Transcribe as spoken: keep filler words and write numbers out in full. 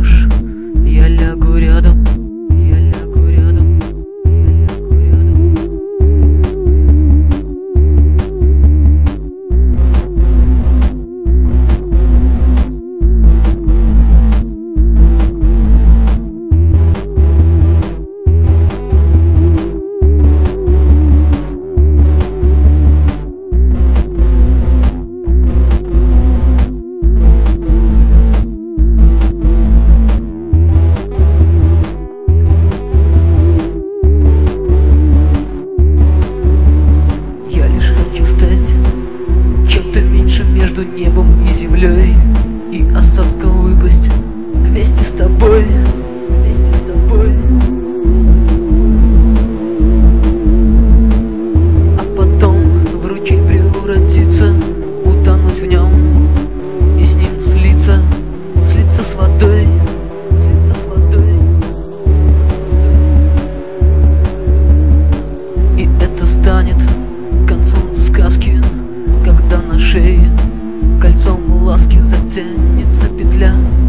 ляжешь, я лягу рядом. Я лягу рядом. Я лягу рядом. Между небом и землей, и осадком выпасть вместе с тобой, вместе с тобой. А потом в ручей превратиться, утонуть в нем и с ним слиться, слиться с водой, слиться с водой. И это станет концом сказки, когда на шее кольцом ласки затянется петля.